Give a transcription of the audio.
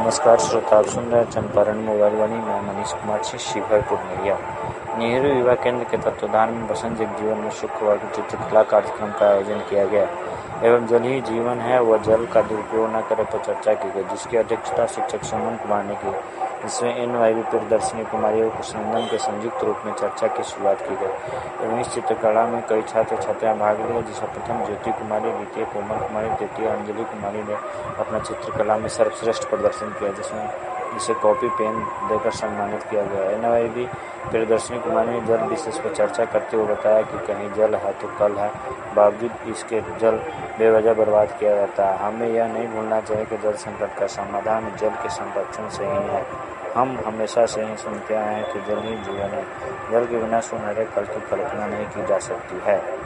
नमस्कार श्रोता, आप सुन रहे हैं चंपारण मोबाइल वाणी। मैं मनीष कुमार सिंह, शिवहरपुर नैया। नेहरू युवा केंद्र के तत्वाधान में बसंत जगजीवन में शुक्रवार को चित्रकला कार्यक्रम का आयोजन किया गया एवं जल ही जीवन है व जल का दुरुपयोग न करे पर चर्चा की गई, जिसकी अध्यक्षता शिक्षक सुमन कुमार ने की, जिसमें NYB प्रियदर्शनी कुमारी और कृष्णनंदन के संयुक्त रूप में चर्चा की शुरुआत की गई एवं इस चित्रकला में कई छात्र छात्राएं भाग लिए, जिसमें प्रथम ज्योति कुमारी, द्वितीय कोमल कुमारी, तृतीय अंजलि कुमारी ने अपना चित्रकला में सर्वश्रेष्ठ प्रदर्शन किया, जिसे कॉपी पेन देकर सम्मानित किया गया। NYB प्रियदर्शनी कुमारी ने जल विशेष पर चर्चा करते हुए बताया कि कहीं जल है तो कल है, बावजूद इसके जल बेवजह बर्बाद किया जाता है। हमें यह नहीं भूलना चाहिए कि जल संकट का समाधान जल के संरक्षण से ही है। हम हमेशा से ही सुनते आए हैं कि जल ही जीवन है। जल के बिना सुनहरे कल की कल्पना नहीं की जा सकती है।